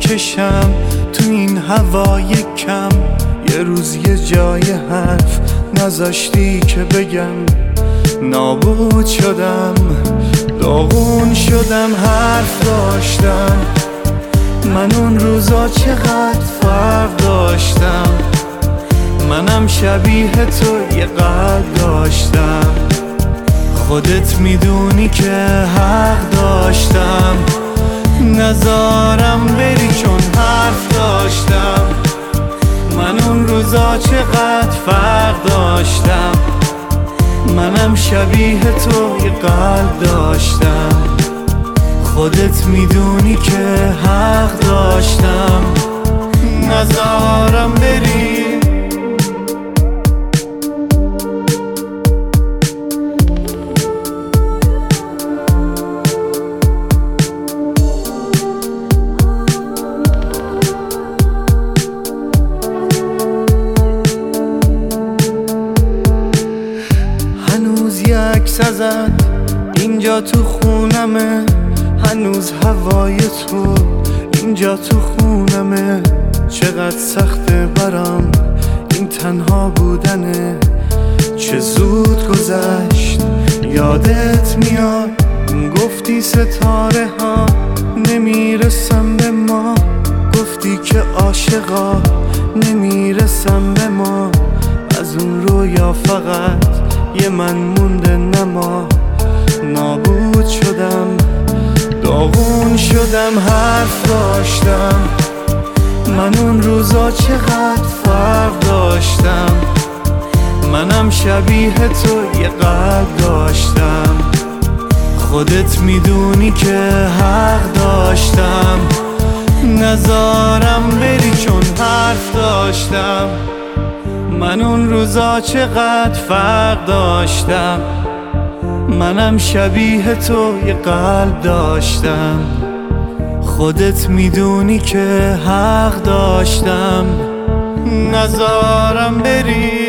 چشم تو این هوای کم. یه روز یه جای حرف نذاشتی که بگم، نابود شدم، داغون شدم. حرف داشتم من اون روزا چقدر فرق داشتم. منم شبیه تو یه قلب داشتم، خودت میدونی که حق داشتم. نذارم بری چون حرف داشتم. من اون روزا چقدر فرق داشتم. منم شبیه تو یه قلب داشتم، خودت میدونی که حق داشتم. نذارم بری. هنوز یه عکس ازت اینجا تو خونمه، هنوز هوای تو اینجا تو خونمه. چقدر سخته برام این تنها بودنه، چه زود گذشت یادت میاد. گفتی ستاره ها نمیرسم به ما، گفتی که عاشقا نمیرسم به ما. از اون رویا فقط یه من مونده نما. نابود شدم، داغون شدم. حرف داشتم من اون روزا چقدر فرق داشتم. منم شبیه تو یه قلب داشتم، خودت میدونی که حق داشتم. نذارم بری چون حرف داشتم. من اون روزا چقدر فرق داشتم. منم شبیه تو یه قلب داشتم، خودت میدونی که حق داشتم. نذارم بری.